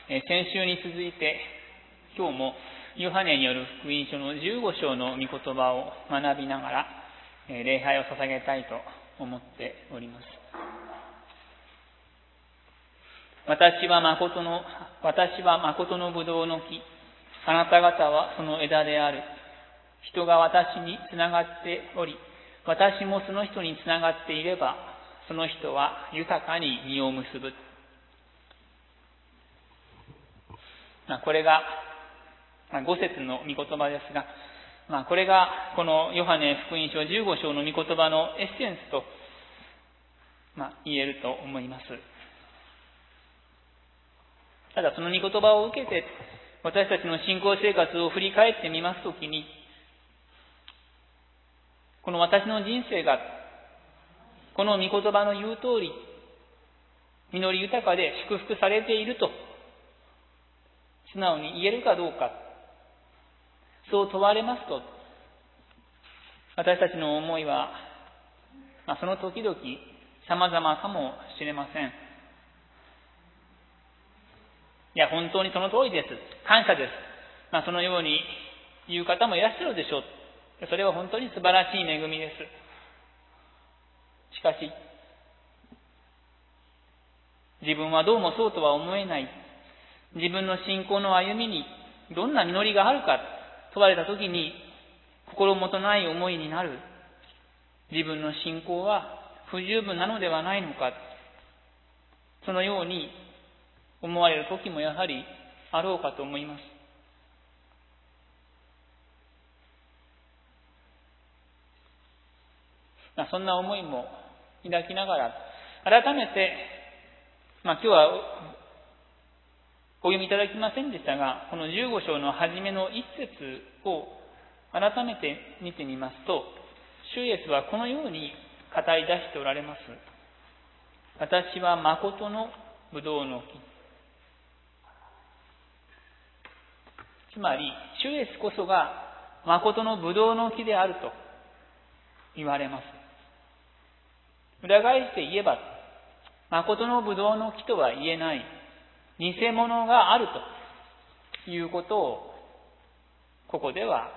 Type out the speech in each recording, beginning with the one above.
先週に続いて今日もヨハネによる福音書の15章の御言葉を学びながら礼拝を捧げたいと思っております。私は誠のブドウの木、あなた方はその枝である。人が私につながっており、私もその人につながっていれば、その人は豊かに実を結ぶ。これが5節の御言葉ですが、これがこのヨハネ福音書15章の御言葉のエッセンスと、言えると思います。ただその御言葉を受けて私たちの信仰生活を振り返ってみますときに、この私の人生がこの御言葉の言う通り実り豊かで祝福されていると素直に言えるかどうか、そう問われますと、私たちの思いは、その時々様々かもしれません。いや、本当にその通りです。感謝です。そのように言う方もいらっしゃるでしょう。それは本当に素晴らしい恵みです。しかし、自分はどうもそうとは思えない。自分の信仰の歩みにどんな実りがあるか問われたときに、心もとない思いになる。自分の信仰は不十分なのではないのか。そのように思われる時もやはりあろうかと思います。そんな思いも抱きながら、改めて、今日はお読みいただきませんでしたが、この15章の初めの一節を改めて見てみますと、主イエスはこのように語り出しておられます。私は誠のブドウの木。つまり、主イエスこそが誠のブドウの木であると言われます。裏返して言えば、誠のブドウの木とは言えない、偽物があるということを、ここでは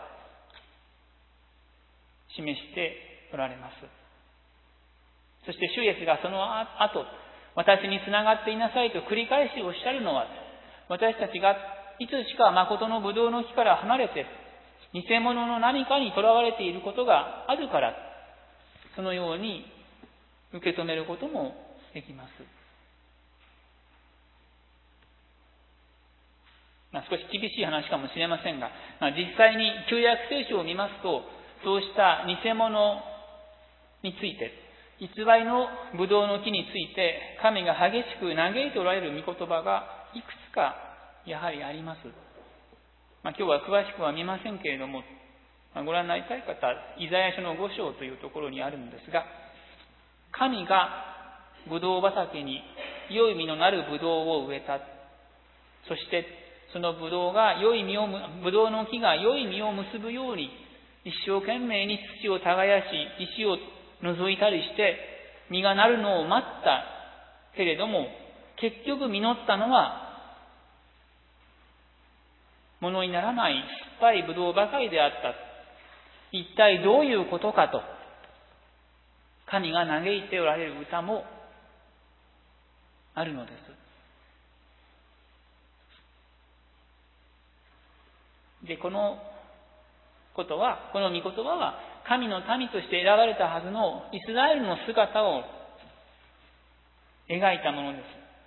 示しておられます。そして主イエスがその後、私につながっていなさいと繰り返しおっしゃるのは、私たちがいつしか誠のブドウの木から離れて、偽物の何かにとらわれていることがあるから、そのように受け止めることもできます。少し厳しい話かもしれませんが、実際に旧約聖書を見ますと、そうした偽物について、偽りのブドウの木について、神が激しく嘆いておられる御言葉がいくつかやはりあります。今日は詳しくは見ませんけれども、ご覧になりたい方、イザヤ書の5章というところにあるんですが、神がブドウ畑に良い実のなるブドウを植えた。そしてそのブドウの木が良い実を結ぶように、一生懸命に土を耕し、石を除いたりして実がなるのを待ったけれども、結局実ったのはものにならない酸っぱいブドウばかりであった。一体どういうことかと、神が嘆いておられる歌もあるのです。で、この御言葉は、神の民として選ばれたはずのイスラエルの姿を描いたものです。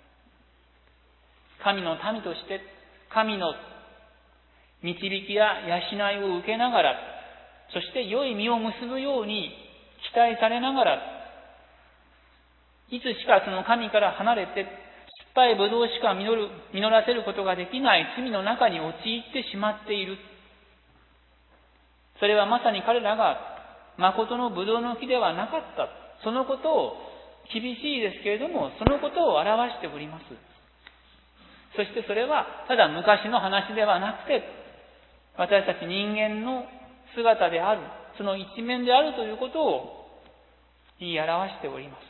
神の民として、神の導きや養いを受けながら、そして良い実を結ぶように期待されながら、いつしかその神から離れて、酸っぱいブドウしか実らせることができない罪の中に陥ってしまっている。それはまさに彼らが誠のブドウの木ではなかった。そのことを、厳しいですけれども、そのことを表しております。そしてそれはただ昔の話ではなくて、私たち人間の姿である、その一面であるということを言い表しております。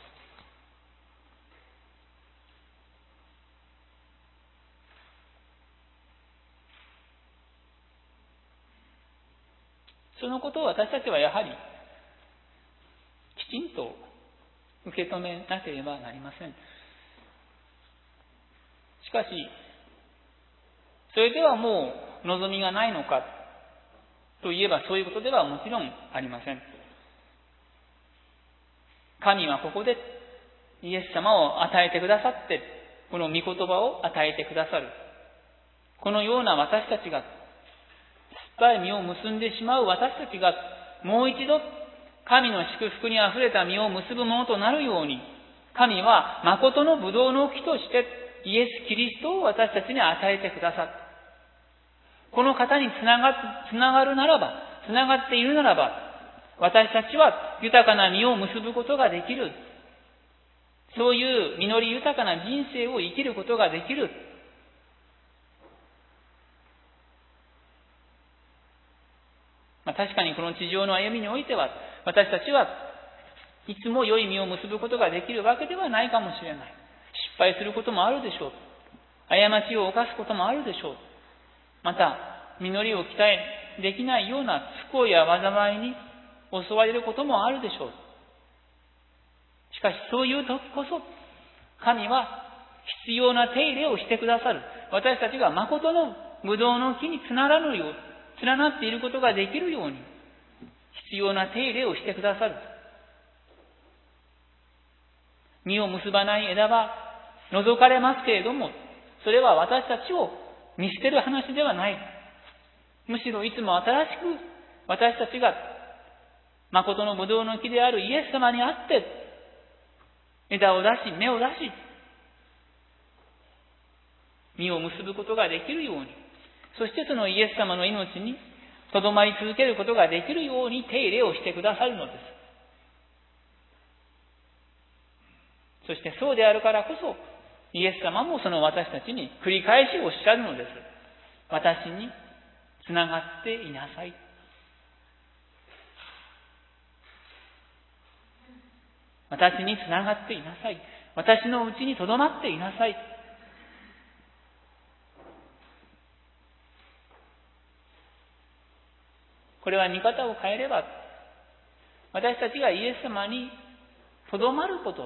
そのことを私たちはやはりきちんと受け止めなければなりません。しかし、それではもう望みがないのかといえばそういうことではもちろんありません。神はここでイエス様を与えてくださって、この御言葉を与えてくださる。このような私たちが、酸っぱい実を結んでしまう私たちが、もう一度神の祝福にあふれた実を結ぶものとなるように、神は誠の葡萄の木としてイエス・キリストを私たちに与えてくださった。この方につながるならば、つながっているならば、私たちは豊かな実を結ぶことができる。そういう実り豊かな人生を生きることができる。確かにこの地上の歩みにおいては、私たちはいつも良い実を結ぶことができるわけではないかもしれない。失敗することもあるでしょう。過ちを犯すこともあるでしょう。また、実りを期待できないような不幸や災いに襲われることもあるでしょう。しかし、そういう時こそ、神は必要な手入れをしてくださる。私たちが誠の葡萄の木に連なっていることができるように、必要な手入れをしてくださる。実を結ばない枝は除かれますけれども、それは私たちを見捨てる話ではない。むしろいつも新しく私たちが誠の葡萄の木であるイエス様にあって枝を出し、芽を出し、実を結ぶことができるように、そしてそのイエス様の命にとどまり続けることができるように手入れをしてくださるのです。そしてそうであるからこそ、イエス様もその私たちに繰り返しおっしゃるのです。私につながっていなさい。私につながっていなさい。私のうちにとどまっていなさい。これは見方を変えれば、私たちがイエス様にとどまること、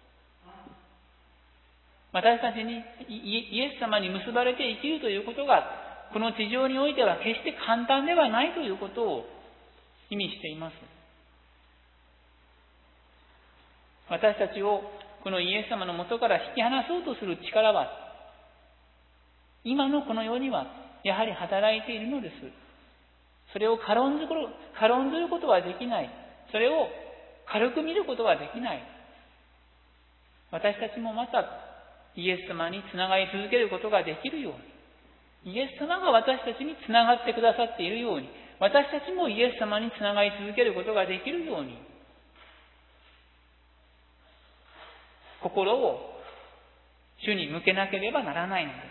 私たちにイエス様に結ばれて生きるということが、この地上においては決して簡単ではないということを意味しています。私たちをこのイエス様の元から引き離そうとする力は、今のこの世にはやはり働いているのです。それを軽んずることはできない。それを軽く見ることはできない。私たちもまたイエス様につながり続けることができるように、イエス様が私たちにつながってくださっているように、私たちもイエス様につながり続けることができるように、心を主に向けなければならないのです。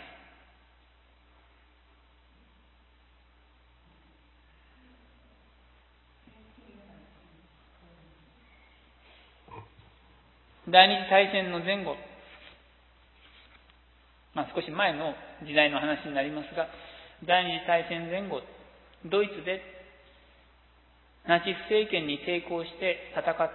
第二次大戦の前後、少し前の時代の話になりますが、第二次大戦前後、ドイツでナチス政権に抵抗して戦った、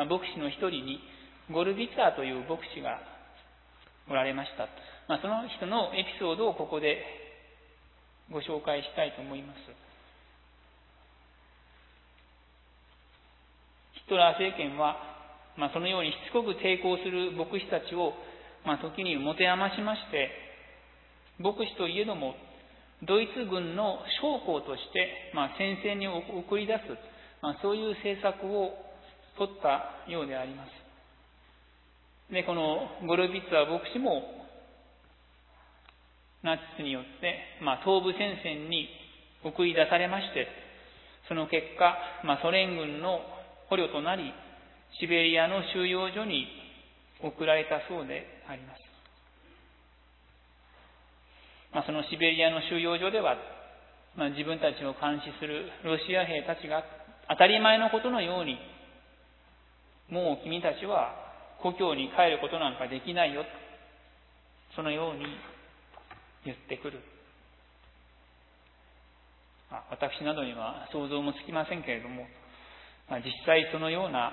牧師の一人にゴルビツァーという牧師がおられました。その人のエピソードをここでご紹介したいと思います。ヒトラー政権は、そのようにしつこく抵抗する牧師たちを、時に持て余しまして、牧師といえども、ドイツ軍の将校として、戦線に送り出す、そういう政策を取ったようであります。で、このゴルビッツァー牧師も、ナチスによって、東部戦線に送り出されまして、その結果、ソ連軍の捕虜となり、シベリアの収容所に送られたそうであります。そのシベリアの収容所では、自分たちを監視するロシア兵たちが当たり前のことのように、もう君たちは故郷に帰ることなんかできないよ、そのように言ってくる。 私などには想像もつきませんけれども、実際そのような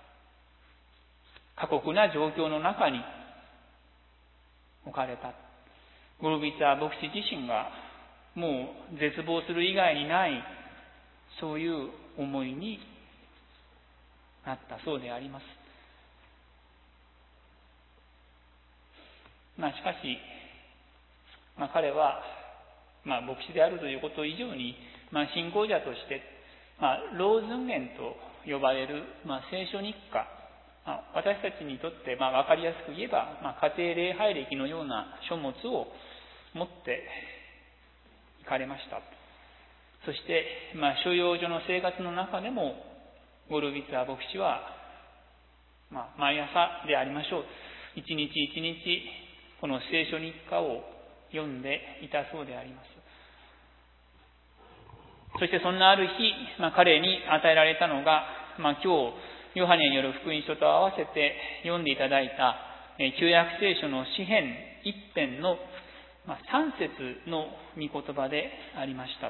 過酷な状況の中に置かれた。ゴルビツァ牧師自身がもう絶望する以外にないそういう思いになったそうであります。しかし、彼は、牧師であるということ以上に、信仰者として、老尊言と呼ばれる、聖書日課、私たちにとって分かりやすく言えば、家庭礼拝歴のような書物を持って行かれました。そして、収容所の生活の中でも、ゴルビツァ牧師は、毎朝でありましょう。一日一日、この聖書日課を読んでいたそうであります。そしてそんなある日、彼に与えられたのが、今日、ヨハネによる福音書と合わせて読んでいただいた、旧約聖書の詩編一編の3節の御言葉でありました。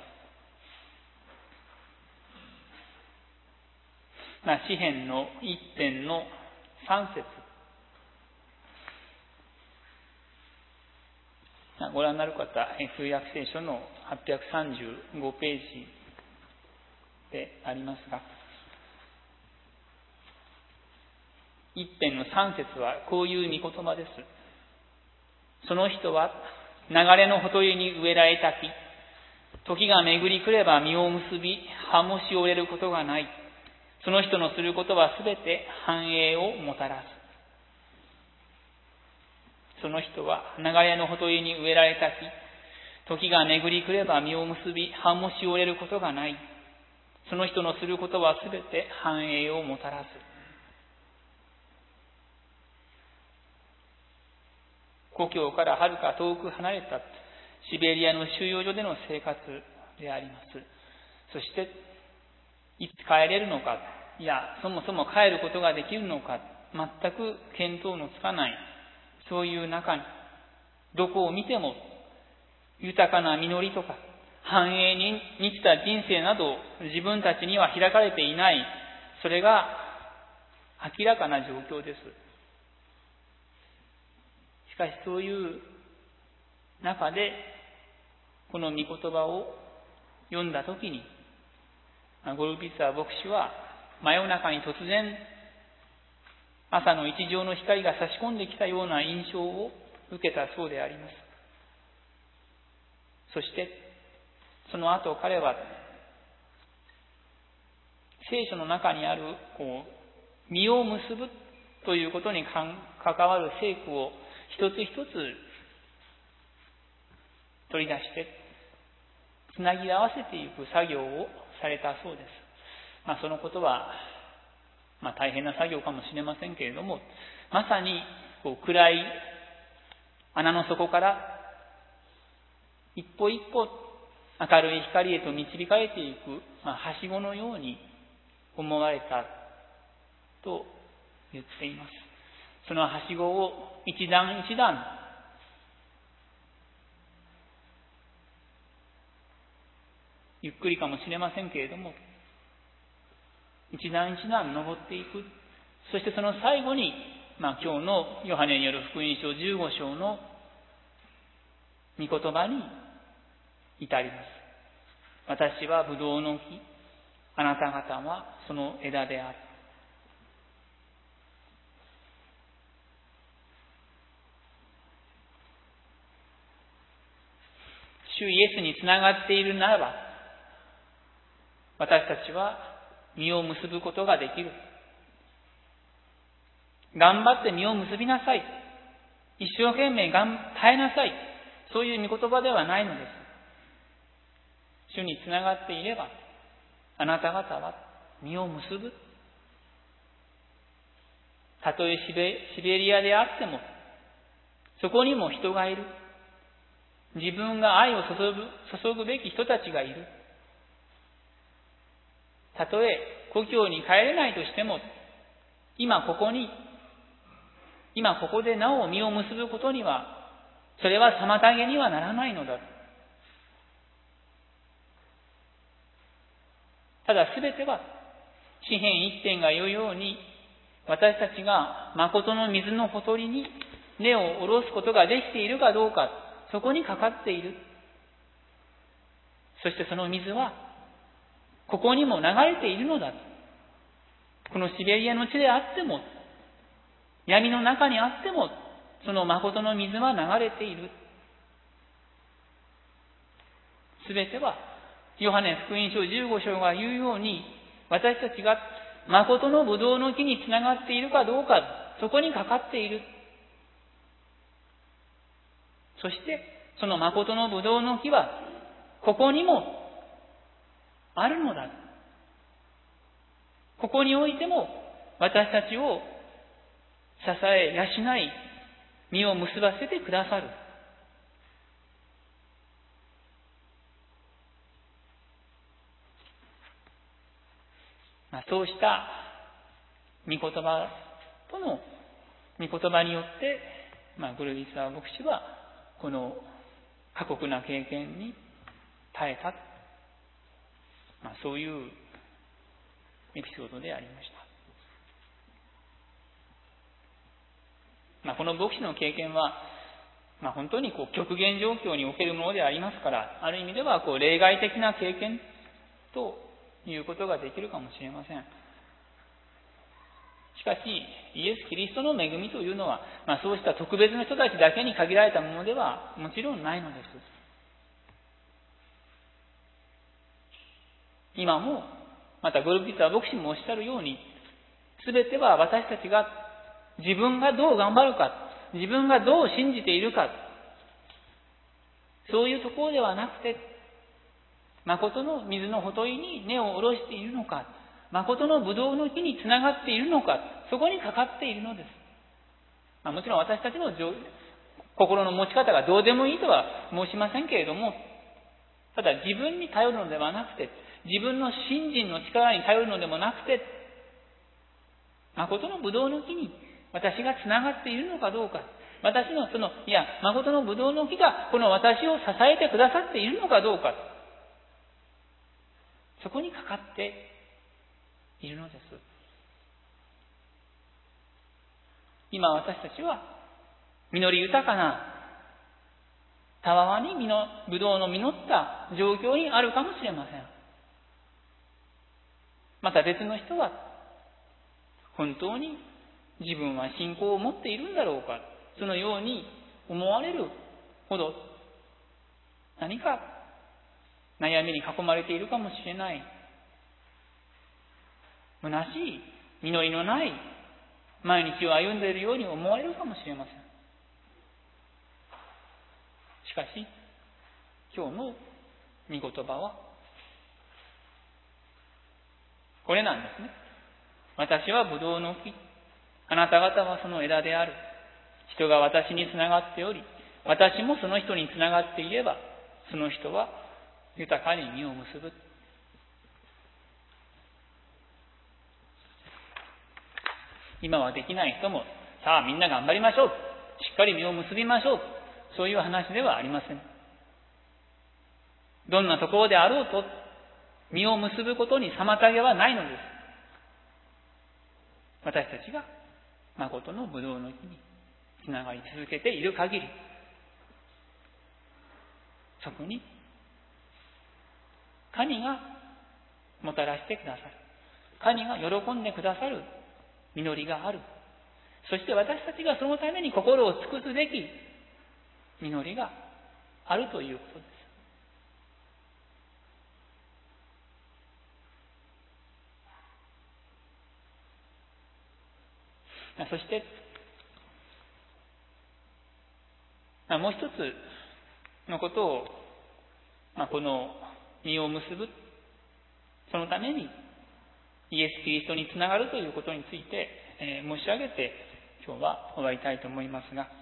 詩編の一編の3節。ご覧になる方、旧約聖書の835ページでありますが、一編の3節はこういう御言葉です。その人は流れのほとりに植えられた木、時が巡り来れば実を結び、葉もしおれることがない。その人のすることはすべて繁栄をもたらす。その人は流れのほとりに植えられた木、時が巡り来れば実を結び、葉もしおれることがない。その人のすることはすべて繁栄をもたらす。故郷からはるか遠く離れたシベリアの収容所での生活であります。そして、いつ帰れるのか、いや、そもそも帰ることができるのか、全く見当のつかない、そういう中に、どこを見ても、豊かな実りとか、繁栄に満ちた人生など、自分たちには開かれていない、それが明らかな状況です。しかしそういう中で、この御言葉を読んだときに、ゴルビツァ牧師は真夜中に突然朝の一条の光が差し込んできたような印象を受けたそうであります。そしてその後彼は聖書の中にある実を結ぶということに関わる聖句を一つ一つ取り出してつなぎ合わせていく作業をされたそうです。そのことは大変な作業かもしれませんけれども、まさに暗い穴の底から一歩一歩明るい光へと導かれていく、はしごのように思われたと言っています。そのはしごを一段一段ゆっくりかもしれませんけれども、一段一段登っていく。そしてその最後に、今日のヨハネによる福音書15章の御言葉に至ります。私はブドウの木、あなた方はその枝である。主イエスにつながっているならば、私たちは実を結ぶことができる。頑張って実を結びなさい。一生懸命耐えなさい。そういう御言葉ではないのです。主につながっていれば、あなた方は実を結ぶ。たとえシベリアであっても、そこにも人がいる。自分が愛を注ぐべき人たちがいる。たとえ故郷に帰れないとしても、今ここでなお実を結ぶことには、それは妨げにはならないのだ。 ただすべては、詩編一編が言うように、私たちが誠の水のほとりに根を下ろすことができているかどうか、そこにかかっている。そしてその水は、ここにも流れているのだ。このシベリアの地であっても、闇の中にあっても、その誠の水は流れている。すべては、ヨハネ福音書15章が言うように、私たちが誠のブドウの木につながっているかどうか、そこにかかっている。そして、その誠のブドウの木は、ここにもあるのだ。ここにおいても、私たちを支え、養い、実を結ばせてくださる。そうした御言葉との御言葉によって、グルディスワー牧師はこの過酷な経験に耐えた、そういうエピソードでありました。この牧師の経験は、本当に極限状況におけるものでありますから、ある意味では例外的な経験ということができるかもしれません。しかし、イエス・キリストの恵みというのは、そうした特別な人たちだけに限られたものではもちろんないのです。今も、またゴルピッツァ牧師もおっしゃるように、すべては私たちが自分がどう頑張るか、自分がどう信じているか、そういうところではなくて、誠の水のほとりに根を下ろしているのか、誠のブドウの木につながっているのか、そこにかかっているのです。もちろん私たちの心の持ち方がどうでもいいとは申しませんけれども、ただ自分に頼るのではなくて、自分の信心の力に頼るのでもなくて、誠のブドウの木に私がつながっているのかどうか、私の誠のブドウの木がこの私を支えてくださっているのかどうか、そこにかかっているのです。今私たちは実り豊かなたわわにブドウの実った状況にあるかもしれません。また別の人は本当に自分は信仰を持っているんだろうか、そのように思われるほど何か悩みに囲まれているかもしれない、虚しい、実りのない毎日を歩んでいるように思われるかもしれません。しかし今日の御言葉はこれなんですね。私はブドウの木、あなた方はその枝である。人が私につながっており、私もその人につながっていれば、その人は豊かに実を結ぶ。今はできない人も、さあみんな頑張りましょう。しっかり実を結びましょう。そういう話ではありません。どんなところであろうと、実を結ぶことに妨げはないのです。私たちが誠のブドウの木につながり続けている限り、そこに神がもたらしてくださる、神が喜んでくださる実りがある。そして私たちがそのために心を尽くすべき実りがあるということです。そしてもう一つのことを、この実を結ぶ、そのためにイエス・キリストにつながるということについて、申し上げて今日は終わりたいと思いますが、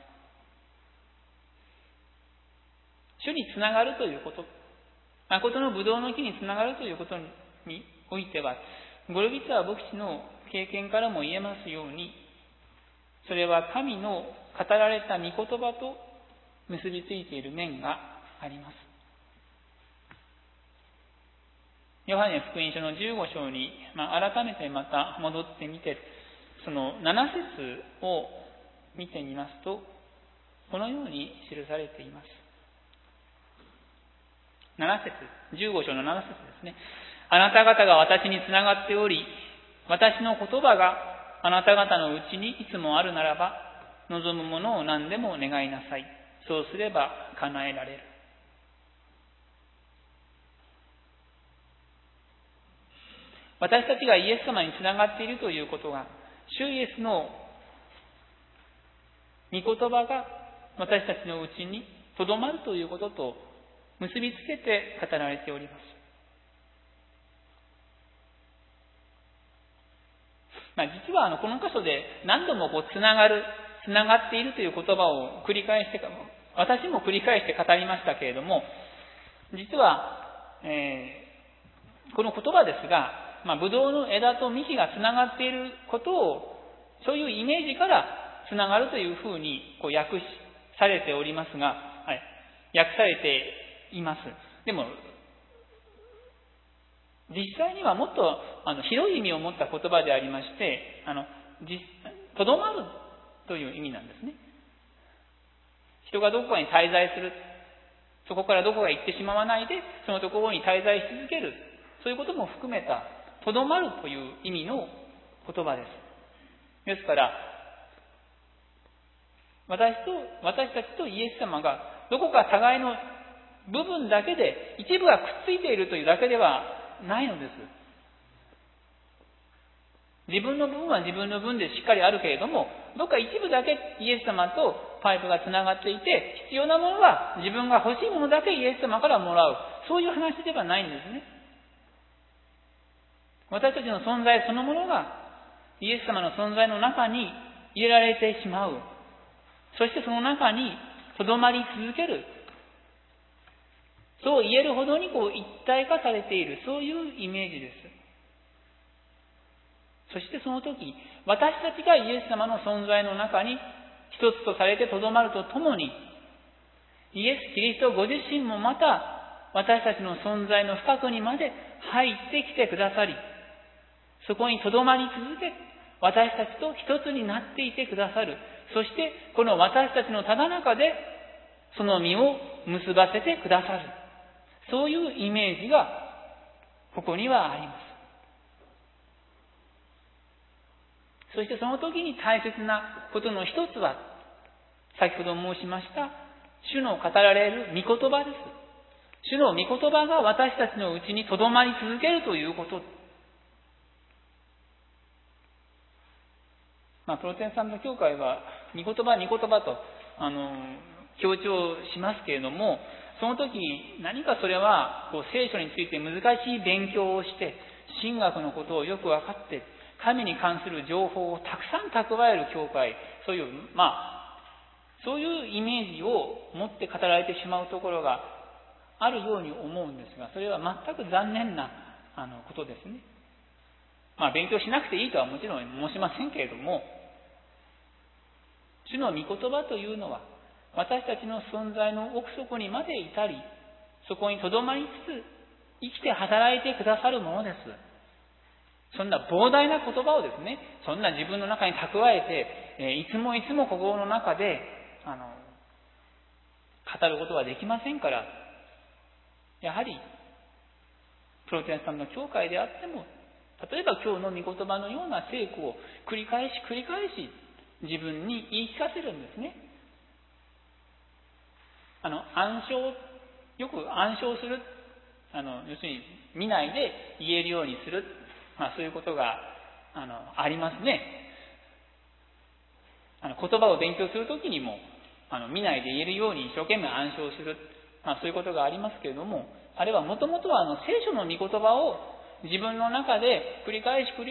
主につながるということ、誠のブドウの木につながるということにおいては、ゴルビツァー牧師の経験からも言えますように、それは神の語られた御言葉と結びついている面があります。 ヨハネ福音書の15章に、改めてまた戻ってみて、その7節を見てみますと、このように記されています。7節、15章の7節ですね。あなた方が私につながっており、私の言葉があなた方のうちにいつもあるならば、望むものを何でも願いなさい。そうすれば叶えられる。私たちがイエス様につながっているということが、主イエスの御言葉が私たちのうちにとどまるということと結びつけて語られております。実はこの箇所で何度もつながっているという言葉を繰り返して、私も繰り返して語りましたけれども、実は、この言葉ですが、ブドウの枝と幹がつながっていることを、そういうイメージからつながるというふうに訳されておりますが、訳されています。でも、実際にはもっと広い意味を持った言葉でありまして、とどまるという意味なんですね。人がどこかに滞在する。そこからどこか行ってしまわないで、そのところに滞在し続ける。そういうことも含めた、とどまるという意味の言葉です。ですから、私たちとイエス様がどこか互いの部分だけで、一部がくっついているというだけではないのです。自分の分は自分の分でしっかりあるけれども、どっか一部だけイエス様とパイプがつながっていて、必要なものは自分が欲しいものだけイエス様からもらう。そういう話ではないんですね。私たちの存在そのものがイエス様の存在の中に入れられてしまう。そしてその中にとどまり続ける。そう言えるほどに一体化されている。そういうイメージです。そしてその時、私たちがイエス様の存在の中に一つとされてとどまるとともに、イエス・キリストご自身もまた私たちの存在の深くにまで入ってきてくださり、そこにとどまり続け、私たちと一つになっていてくださる。そしてこの私たちのただ中でその実を結ばせてくださる。そういうイメージがここにはあります。そしてその時に大切なことの一つは、先ほど申しました主の語られる御言葉です。主の御言葉が私たちのうちにとどまり続けるということ。プロテスタント教会は御言葉と強調しますけれども、その時何かそれは聖書について難しい勉強をして神学のことをよく分かって神に関する情報をたくさん蓄える教会、そういうイメージを持って語られてしまうところがあるように思うんですが、それは全く残念なことですね。勉強しなくていいとはもちろん申しませんけれども、主の御言葉というのは私たちの存在の奥底にまで至り、そこにとどまりつつ生きて働いてくださるものです。そんな膨大な言葉をですね、そんな自分の中に蓄えて、いつも心の中で語ることはできませんから、やはりプロテスタントの教会であっても、例えば今日の御言葉のような聖句を繰り返し自分に言い聞かせるんですね。よく暗唱する、要するに見ないで言えるようにする、そういうことがありますね。言葉を勉強するときにも見ないで言えるように一生懸命暗唱する、そういうことがありますけれども、あれはもともとは聖書の御言葉を自分の中で繰り返し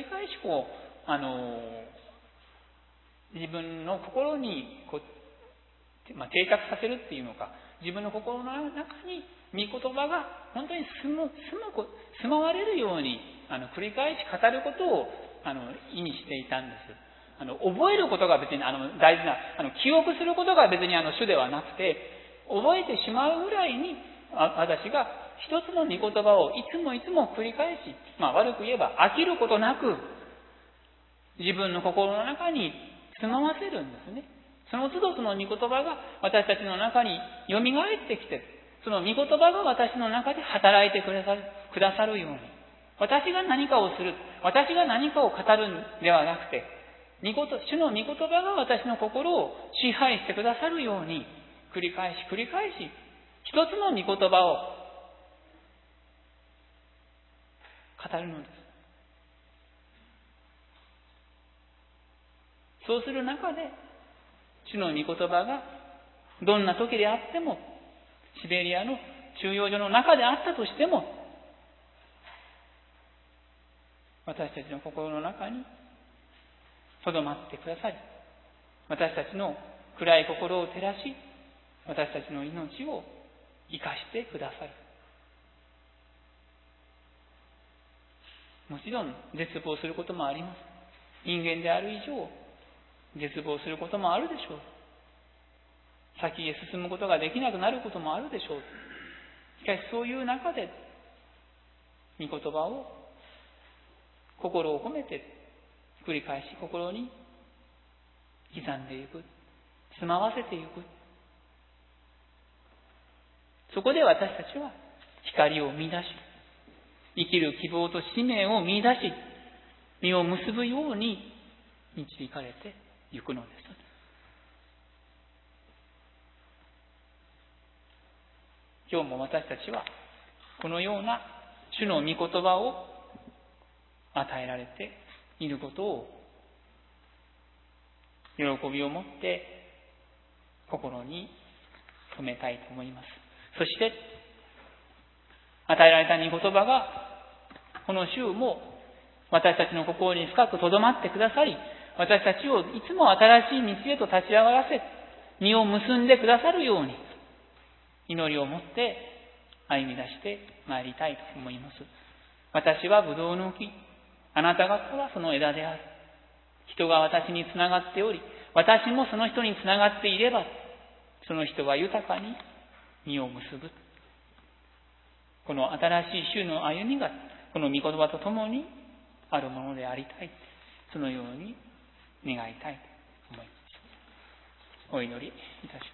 自分の心に定着させるっていうのか、自分の心の中に御言葉が本当に住まわれるように繰り返し語ることを意味していたんです。覚えることが別に大事な記憶することが別に主ではなくて、覚えてしまうぐらいに私が一つの御言葉をいつもいつも繰り返し、悪く言えば飽きることなく自分の心の中に住まわせるんですね。その都度その御言葉が私たちの中に蘇ってきて、その御言葉が私の中で働いてくださるように、私が何かをする、私が何かを語るんではなくて、主の御言葉が私の心を支配してくださるように、繰り返し繰り返し一つの御言葉を語るのです。そうする中で、主の御言葉がどんな時であっても、シベリアの収容所の中であったとしても、私たちの心の中にとどまってくださり、私たちの暗い心を照らし、私たちの命を生かしてくださる。もちろん絶望することもあります。人間である以上絶望することもあるでしょう。先へ進むことができなくなることもあるでしょう。しかしそういう中で御言葉を心を込めて繰り返し心に刻んでいく、住まわせていく。そこで私たちは光を見出し、生きる希望と使命を見出し、実を結ぶように導かれていくのです。今日も私たちはこのような主の御言葉を与えられていることを喜びを持って心に留めたいと思います。そして与えられた御言葉がこの週も私たちの心に深く留まってくださり、私たちをいつも新しい道へと立ち上がらせ、実を結んでくださるように祈りを持って歩み出してまいりたいと思います。私はブドウの木、あなた方はその枝である。人が私につながっており、私もその人につながっていれば、その人は豊かに実を結ぶ。この新しい週の歩みがこの御言葉とともにあるものでありたい。そのように願いたいと思います。お祈りいたします。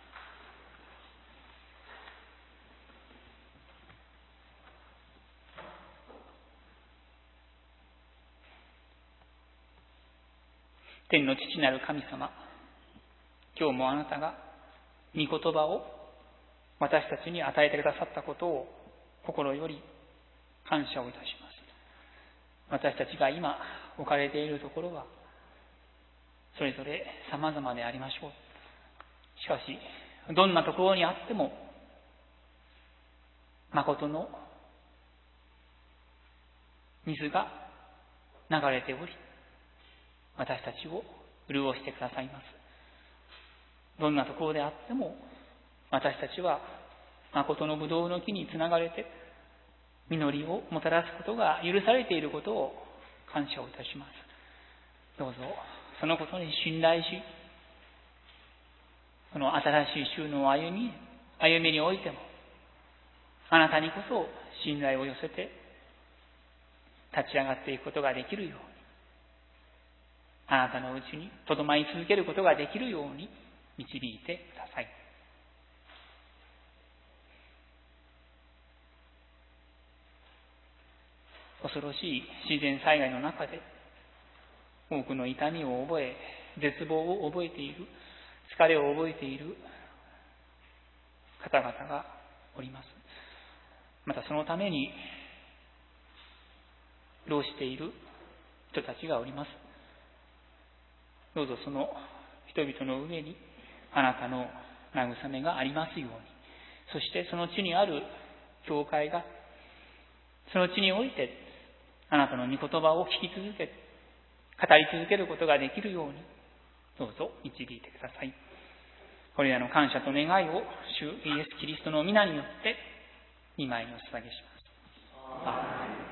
天の父なる神様、今日もあなたが御言葉を私たちに与えてくださったことを心より感謝をいたします。私たちが今置かれているところはそれぞれ様々でありましょう。しかしどんなところにあっても誠の水が流れており、私たちを潤してくださいます。どんなところであっても私たちは誠のブドウの木につながれて実りをもたらすことが許されていることを感謝をいたします。どうぞそのことに信頼し、この新しい週の歩みにおいてもあなたにこそ信頼を寄せて立ち上がっていくことができるように、あなたのうちにとどまり続けることができるように導いてください。恐ろしい自然災害の中で多くの痛みを覚え、絶望を覚えている、疲れを覚えている方々がおります。またそのために労している人たちがおります。どうぞその人々の上にあなたの慰めがありますように、そしてその地にある教会がその地においてあなたの御言葉を聞き続け、語り続けることができるようにどうぞ導いてください。これらの感謝と願いを主イエス・キリストの皆によって御前にお捧げします。